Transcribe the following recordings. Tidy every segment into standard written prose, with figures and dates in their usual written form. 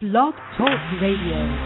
Blog Talk Radio.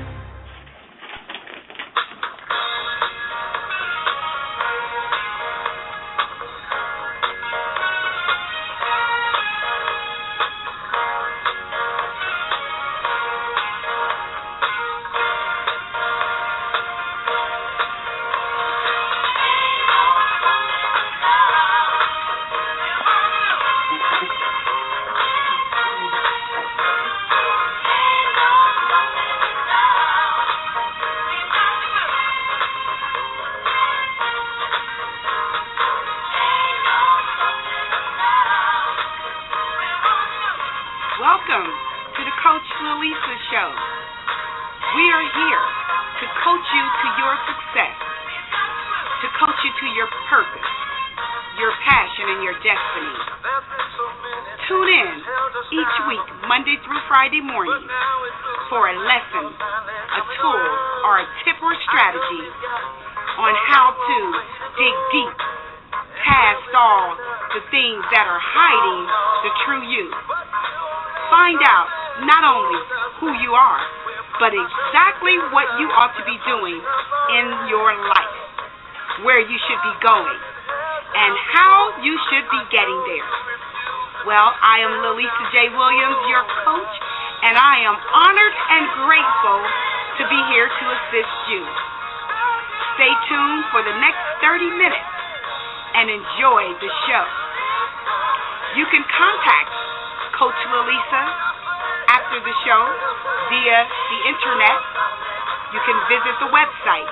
Welcome to the Coach Lalisa Show. We are here to coach you to your success, to coach you to your purpose, your passion, and your destiny. Tune in each week, Monday through Friday morning, for a lesson, a tool, or a tip or strategy on how to dig deep past all the things that are hiding the true you. Find out not only who you are, but exactly what you ought to be doing in your life, where you should be going, and how you should be getting there. Well, I am Lalisa J. Williams, your coach, and I am honored and grateful to be here to assist you. Stay tuned for the next 30 minutes and enjoy the show. You can contact Coach Lalisa after the show via the internet. You can visit the website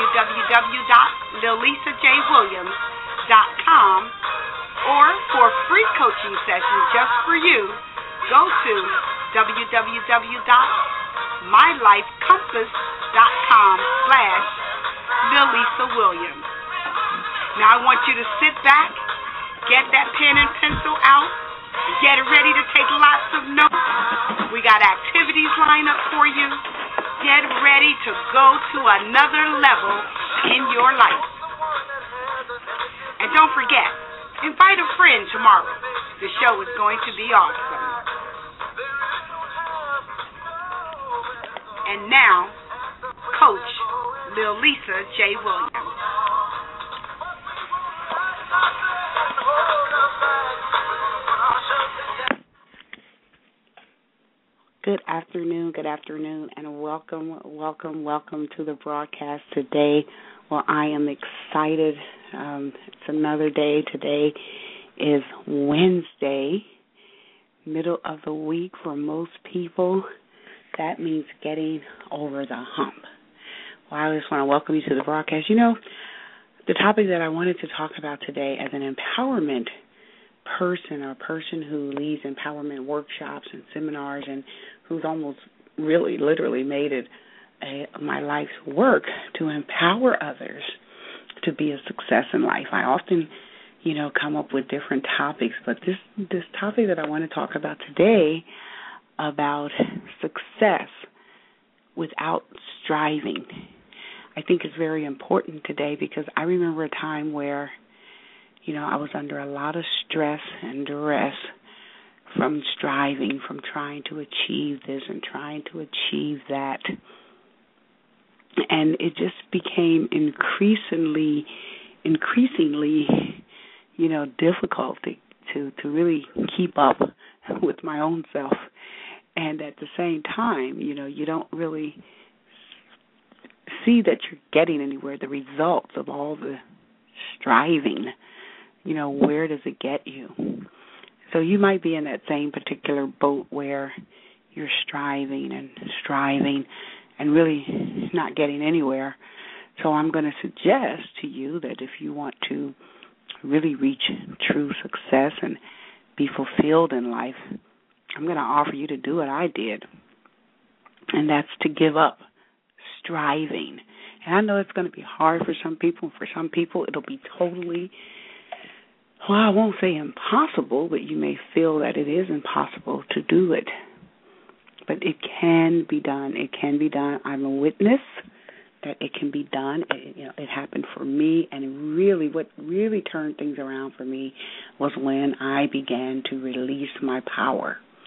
www.lalisajwilliams.com, or for free coaching sessions just for you, go to www.mylifecompass.com/LalisaWilliams. Now I want you to sit back, get that pen and pencil out, get ready to take lots of notes. We got activities lined up for you. Get ready to go to another level in your life. And don't forget, invite a friend tomorrow. The show is going to be awesome. And now, Coach Lalisa J. Williams. Good afternoon, and welcome to the broadcast today. Well, I am excited. It's another day. Today is Wednesday, middle of the week for most people. That means getting over the hump. Well, I just want to welcome you to the broadcast. You know, the topic that I wanted to talk about today as an empowerment person, or a person who leads empowerment workshops and seminars, and who's almost really literally made it my life's work to empower others to be a success in life. I often, come up with different topics, but this topic that I want to talk about today, about success without striving, I think is very important today, because I remember a time where I was under a lot of stress and duress from striving, from trying to achieve this and trying to achieve that. And it just became increasingly, difficult to really keep up with my own self. And at the same time, you don't really see that you're getting anywhere, the results of all the striving. Where does it get you? So you might be in that same particular boat where you're striving and really not getting anywhere. So I'm going to suggest to you that if you want to really reach true success and be fulfilled in life, I'm going to offer you to do what I did, and that's to give up striving. And I know it's going to be hard for some people. For some people, it'll be totally, well, I won't say impossible, but you may feel that it is impossible to do it. But it can be done. It can be done. I'm a witness that it can be done. It happened for me, and really what really turned things around for me was when I began to release my power.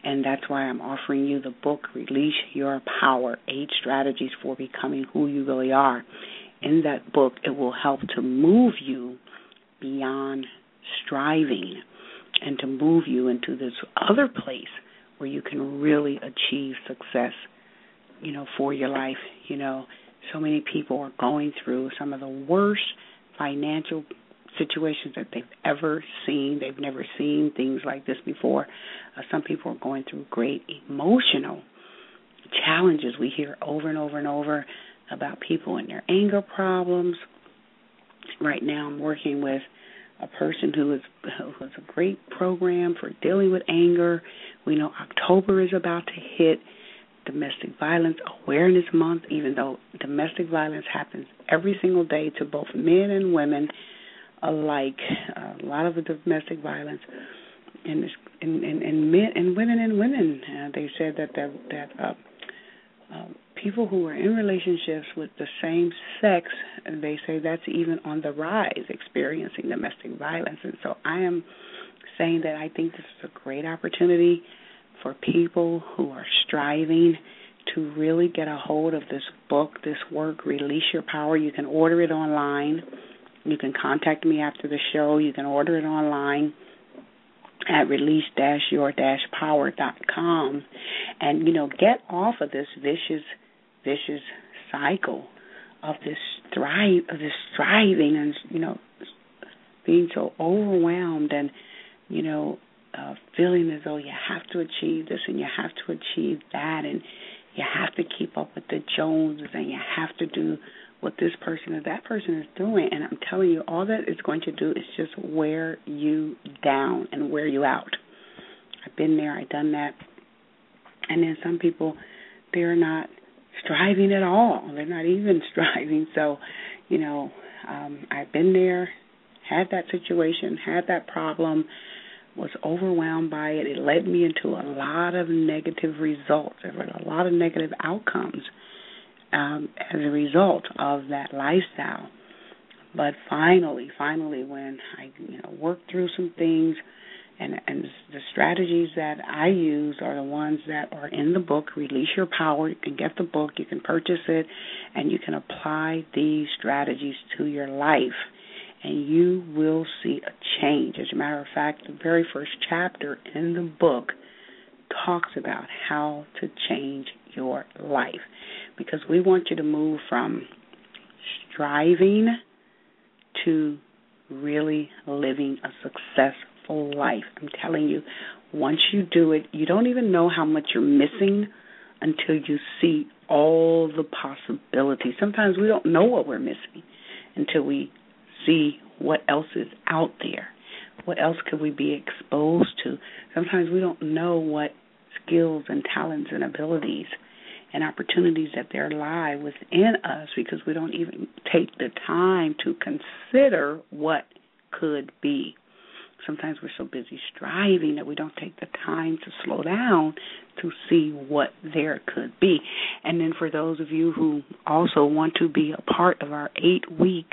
And that's why I'm offering you the book, Release Your Power, 8 Strategies for Becoming Who You Really Are. In that book, it will help to move you beyond striving and to move you into this other place where you can really achieve success, for your life. So many people are going through some of the worst financial situations that they've ever seen. They've never seen things like this before. Some people are going through great emotional challenges. We hear over and over and over about people and their anger problems. Right now I'm working with a person who has a great program for dealing with anger. We know October is about to hit, Domestic Violence Awareness Month, even though domestic violence happens every single day to both men and women alike. A lot of the domestic violence in men and women. They said that people who are in relationships with the same sex, they say that's even on the rise, experiencing domestic violence. And so I am saying that I think this is a great opportunity for people who are striving to really get a hold of this book, this work, Release Your Power. You can order it online. You can contact me after the show. You can order it online at release-your-power.com. And, get off of this vicious cycle of this striving and, being so overwhelmed and, feeling as though you have to achieve this and you have to achieve that and you have to keep up with the Joneses and you have to do what this person or that person is doing. And I'm telling you, all that it's going to do is just wear you down and wear you out. I've been there, I've done that. And then some people, they're not striving at all. They're not even striving. So, I've been there, had that situation, had that problem, was overwhelmed by it. It led me into a lot of negative results. There were a lot of negative outcomes as a result of that lifestyle. But finally, when I worked through some things, and the strategies that I use are the ones that are in the book, Release Your Power. You can get the book, you can purchase it, and you can apply these strategies to your life. And you will see a change. As a matter of fact, the very first chapter in the book talks about how to change your life. Because we want you to move from striving to really living a successful life. I'm telling you, once you do it, you don't even know how much you're missing until you see all the possibilities. Sometimes we don't know what we're missing until we see what else is out there. What else could we be exposed to? Sometimes we don't know what skills and talents and abilities and opportunities that there lie within us because we don't even take the time to consider what could be. Sometimes we're so busy striving that we don't take the time to slow down to see what there could be. And then for those of you who also want to be a part of our 8-week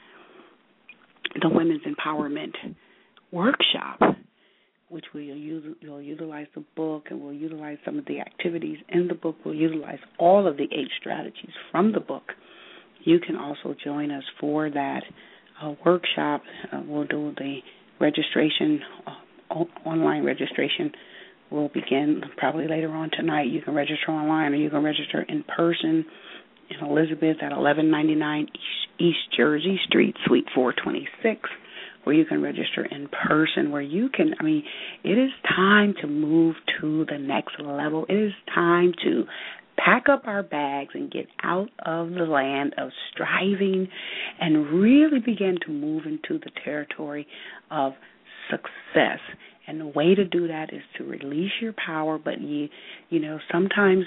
The Women's Empowerment Workshop, which we'll utilize the book and we'll utilize some of the activities in the book. We'll utilize all of the 8 strategies from the book. You can also join us for that workshop. We'll do the registration, online registration will begin probably later on tonight. You can register online or you can register in person in Elizabeth at 1199 East Jersey Street, Suite 426, where you can register in person, where you can, it is time to move to the next level. It is time to pack up our bags and get out of the land of striving and really begin to move into the territory of success. And the way to do that is to release your power, but sometimes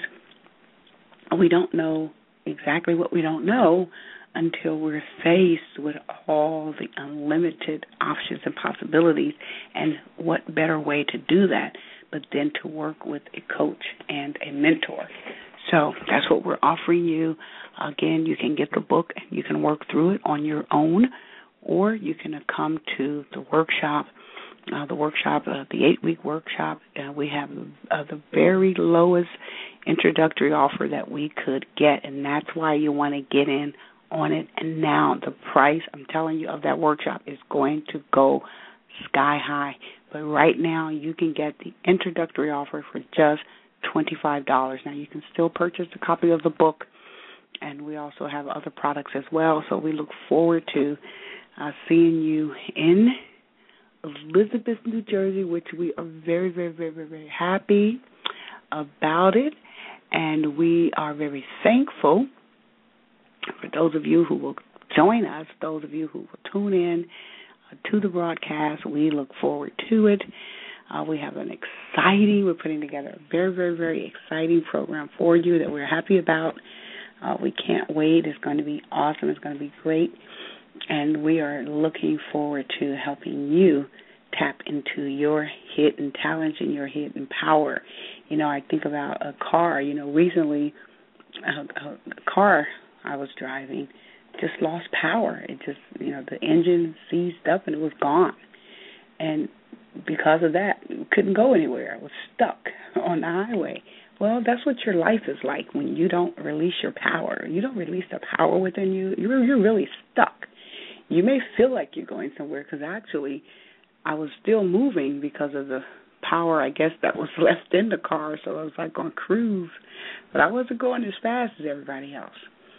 we don't know exactly what we don't know until we're faced with all the unlimited options and possibilities, and what better way to do that but then to work with a coach and a mentor. So that's what we're offering you. Again, you can get the book and you can work through it on your own, or you can come to the workshop the workshop, the 8-week workshop. We have the very lowest introductory offer that we could get, and that's why you want to get in on it. And now the price, I'm telling you, of that workshop is going to go sky high. But right now you can get the introductory offer for just $25. Now you can still purchase a copy of the book, and we also have other products as well. So we look forward to seeing you in Elizabeth, New Jersey, which we are very, very, very, very, very happy about it. And we are very thankful for those of you who will join us, those of you who will tune in to the broadcast. We look forward to it. We have we're putting together a very, very, very exciting program for you that we're happy about. We can't wait. It's going to be awesome. It's going to be great. And we are looking forward to helping you tap into your hidden talents and your hidden power. I think about a car. Recently, a car I was driving just lost power. It just, the engine seized up and it was gone. And because of that, it couldn't go anywhere. I was stuck on the highway. Well, that's what your life is like when you don't release your power. You don't release the power within you. You're really stuck. You may feel like you're going somewhere because actually I was still moving because of the power, I guess, that was left in the car. So I was like on cruise, but I wasn't going as fast as everybody else.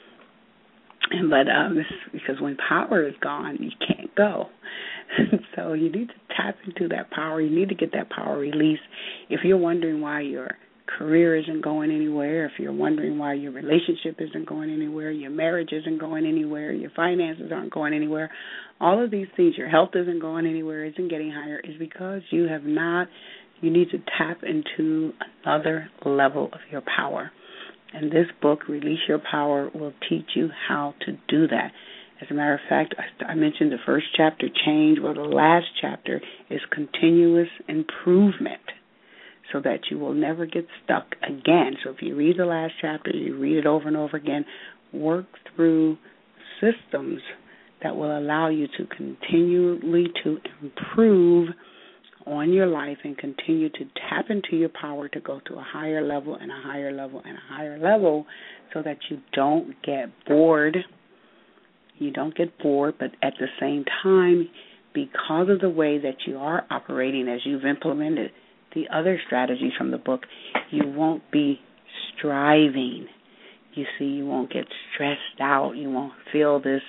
But because when power is gone, you can't go. So you need to tap into that power. You need to get that power released. If you're wondering why your career isn't going anywhere, if you're wondering why your relationship isn't going anywhere, your marriage isn't going anywhere, your finances aren't going anywhere, all of these things, your health isn't going anywhere, isn't getting higher, is because you need to tap into another level of your power. And this book, Release Your Power, will teach you how to do that. As a matter of fact, I mentioned the first chapter, Change. Well, the last chapter is Continuous Improvement, so that you will never get stuck again. So if you read the last chapter, you read it over and over again, work through systems that will allow you to continually to improve on your life and continue to tap into your power to go to a higher level and a higher level and a higher level, so that you don't get bored. You don't get bored, but at the same time, because of the way that you are operating as you've implemented the other strategies from the book, you won't be striving. You see, you won't get stressed out. You won't feel this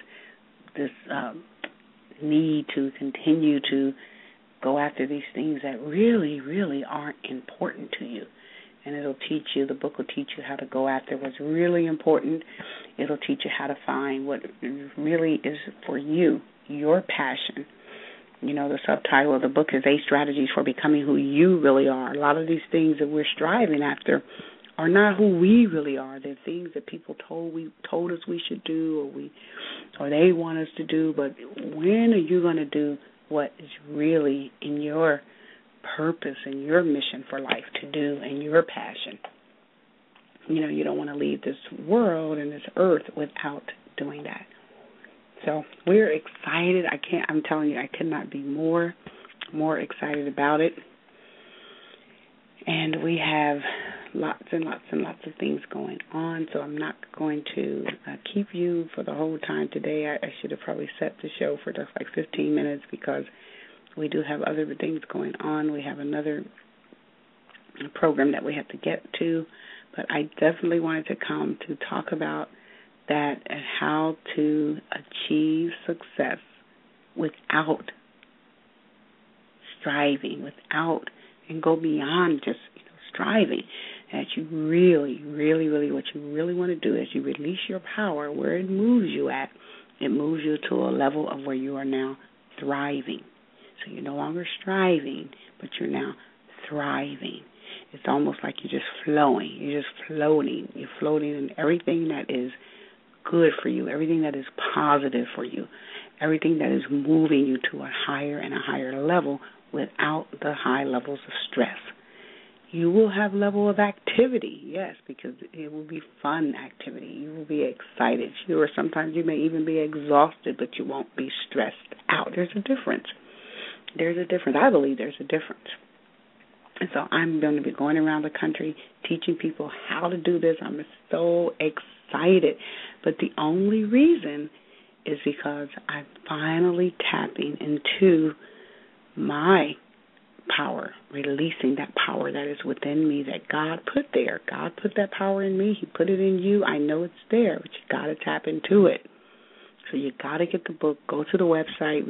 need to continue to go after these things that really, really aren't important to you. And the book will teach you how to go after what's really important. It'll teach you how to find what really is for you, your passion. The subtitle of the book is 8 Strategies for Becoming Who You Really Are. A lot of these things that we're striving after are not who we really are. They're things that people told us we should do, or they want us to do. But when are you going to do what is really in your purpose and your mission for life to do and your passion? You don't want to leave this world and this earth without doing that. So we're excited. I'm telling you, I could not be more excited about it. And we have lots and lots and lots of things going on, so I'm not going to keep you for the whole time today. I should have probably set the show for just like 15 minutes because we do have other things going on. We have another program that we have to get to, but I definitely wanted to come to talk about that and how to achieve success without striving, and go beyond just striving. That you really, really, really, what you really want to do is you release your power. Where it moves you at, it moves you to a level of where you are now thriving. So you're no longer striving, but you're now thriving. It's almost like you're just flowing. You're just floating. You're floating in everything that is good for you, everything that is positive for you, everything that is moving you to a higher and a higher level without the high levels of stress. You will have level of activity, yes, because it will be fun activity. You will be excited. Sometimes you may even be exhausted, but you won't be stressed out. There's a difference. There's a difference. I believe there's a difference. And so I'm going to be going around the country teaching people how to do this. I'm so excited. But the only reason is because I'm finally tapping into my power, releasing that power that is within me that God put there. God put that power in me. He put it in you. I know it's there, but you got to tap into it. So you got to get the book. Go to the website,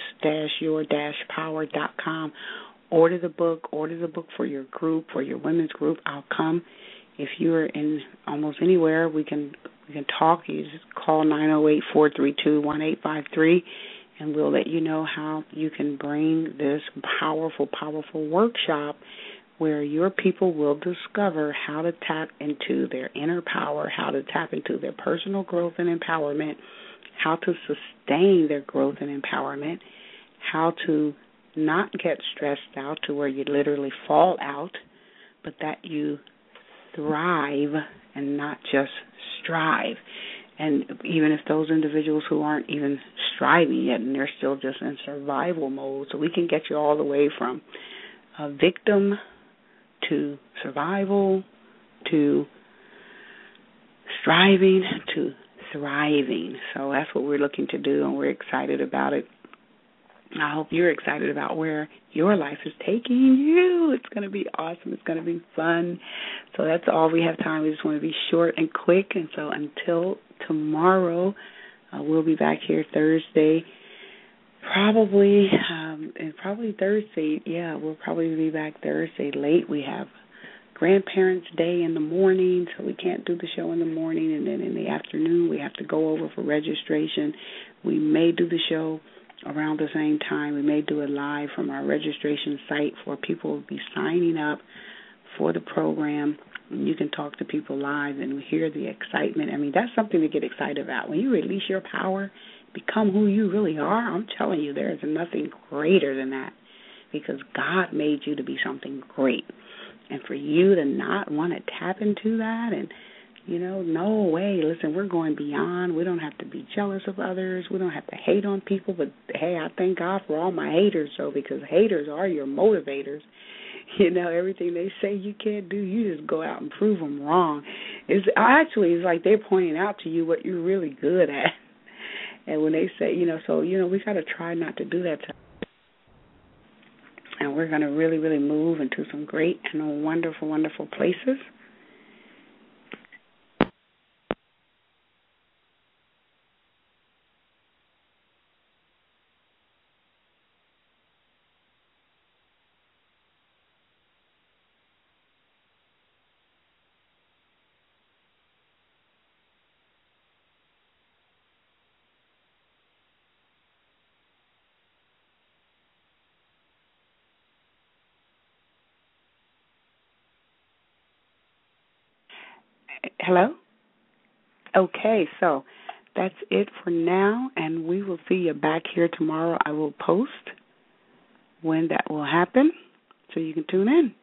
release-your-power.com. Order the book for your group, for your women's group. I'll come. If you're in almost anywhere, we can talk. You just call 908-432-1853, and we'll let you know how you can bring this powerful, powerful workshop where your people will discover how to tap into their inner power, how to tap into their personal growth and empowerment, how to sustain their growth and empowerment, how to not get stressed out to where you literally fall out, but that you thrive and not just strive. And even if those individuals who aren't even striving yet and they're still just in survival mode, so we can get you all the way from a victim to survival to striving to thriving. So that's what we're looking to do, and we're excited about it. I hope you're excited about where your life is taking you. It's going to be awesome. It's going to be fun. So that's all we have time. We just want to be short and quick. And so until tomorrow, we'll be back here Thursday. Probably Thursday. Yeah, we'll probably be back Thursday late. We have Grandparents' Day in the morning, so we can't do the show in the morning. And then in the afternoon, we have to go over for registration. We may do the show around the same time. We may do it live from our registration site for people to be signing up for the program. You can talk to people live and hear the excitement. I mean, that's something to get excited about. When you release your power, become who you really are, I'm telling you, there is nothing greater than that, because God made you to be something great. And for you to not want to tap into that and, no way. Listen, we're going beyond. We don't have to be jealous of others. We don't have to hate on people. But, hey, I thank God for all my haters, because haters are your motivators. Everything they say you can't do, you just go out and prove them wrong. It's like they're pointing out to you what you're really good at. And when they say, we got to try not to do that. And we're going to really, really move into some great and wonderful, wonderful places. Hello? Okay, so that's it for now, and we will see you back here tomorrow. I will post when that will happen, so you can tune in.